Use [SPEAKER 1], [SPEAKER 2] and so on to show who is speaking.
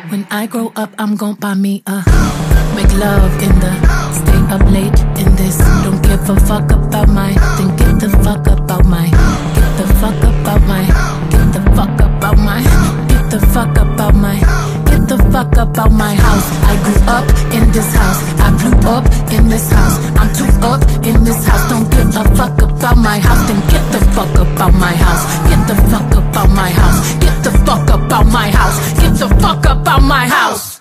[SPEAKER 1] When I grow up, I'm gon' buy me a make love in the stay up late in this. Don't give a fuck about my. Then get the fuck about my. Get the fuck about my. Get the fuck about my. Get the fuck about my. Get the fuck about my house. I grew up in this house. I blew up in this house. I'm too up in this house. Don't give a fuck about my house. Then get the fuck about my house. Get the fuck about my house. Get the fuck about my house. Get the fuck about my house.